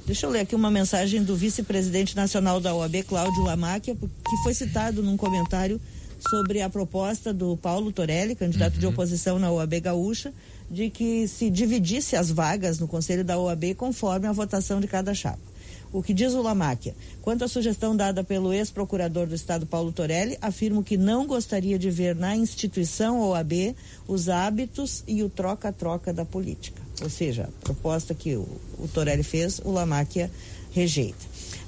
Deixa eu ler aqui uma mensagem do vice-presidente nacional da OAB, Cláudio Lamáquia, que foi citado num comentário sobre a proposta do Paulo Torelli, candidato de oposição na OAB Gaúcha, de que se dividisse as vagas no conselho da OAB conforme a votação de cada chapa. O que diz o Lamáquia? Quanto à sugestão dada pelo ex-procurador do Estado, Paulo Torelli, afirmo que não gostaria de ver na instituição OAB os hábitos e o troca-troca da política. Ou seja, a proposta que o Torelli fez, o Lamáquia rejeita.